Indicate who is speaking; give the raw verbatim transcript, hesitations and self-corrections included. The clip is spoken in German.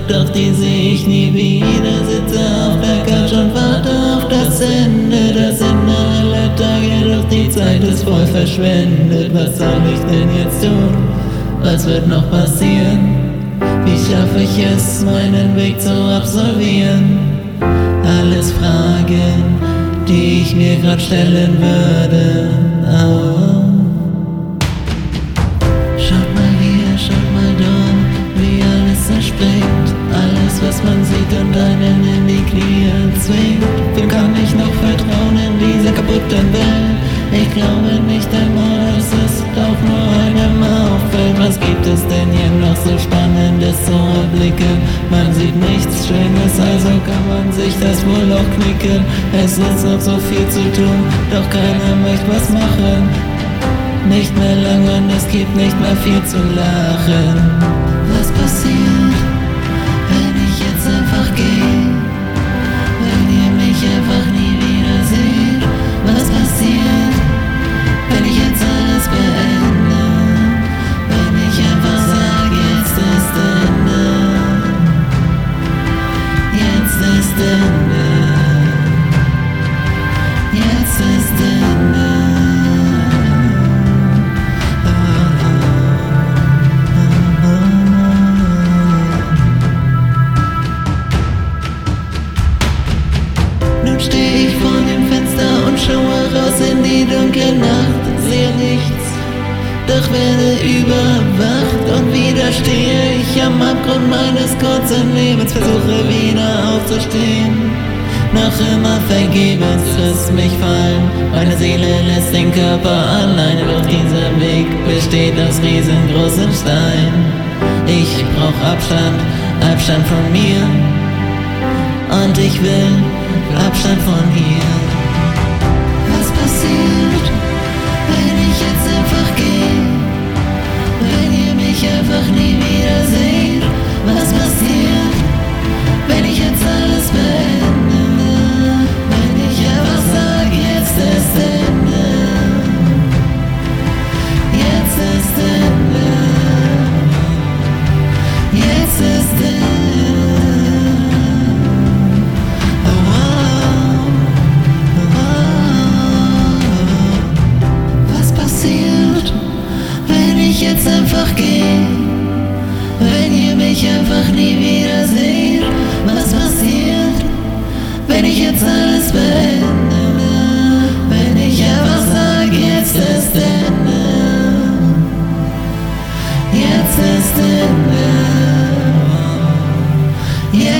Speaker 1: doch die seh ich nie wieder. Sitze auf der Couch und warte auf das Ende, das Ende aller Tage, doch die Zeit ist voll verschwendet. Was soll ich denn jetzt tun? Was wird noch passieren? Wie schaffe ich es, meinen Weg zu absolvieren? Alles Fragen, die ich mir grad stellen würde. Oh. Schaut mal hier, schaut mal dort, wie alles zerspringt. Alles, was man sieht und einen in die Knie zwingt. Wem kann ich noch vertrauen in dieser kaputten Welt? Ich glaube nicht einmal, dass es auch nur einem auffällt. Was gibt es denn hier noch so Spannendes zu erblicken? Man sieht nichts Schönes, also kann man sich das wohl auch knicken. Es ist noch so viel zu tun, doch keiner möchte was machen. Nicht mehr lang und es gibt nicht mehr viel zu lachen. Was passiert, wenn ich jetzt einfach gehe? Wenn ihr mich einfach nie wieder seht? Was passiert, wenn ich jetzt alles beende? Wenn ich einfach sage, jetzt ist Ende. Jetzt ist Ende. Jetzt ist Ende. Nun steh ich vor dem Fenster und schaue raus in die dunkle Nacht. Sehe nichts, doch werde überwacht. Und wieder stehe ich am Abgrund meines kurzen Lebens. Versuche wieder aufzustehen, noch immer vergebens lässt mich fallen. Meine Seele lässt den Körper alleine, doch dieser Weg besteht aus riesengroßen Steinen. Ich brauch Abstand, Abstand von mir. Und ich will Abstand von hier. Was passiert, wenn ich jetzt einfach gehe? Wenn ihr mich einfach nie wieder seht? Was passiert, wenn ich jetzt alles beende? Wenn ich einfach sage, jetzt ist Ende. Jetzt ist Ende. Jetzt ist Ende. Jetzt einfach gehen, wenn ihr mich einfach nie wieder seht. Was passiert, wenn ich jetzt alles beende? Wenn ich einfach sage, jetzt ist Ende. Jetzt ist Ende. Jetzt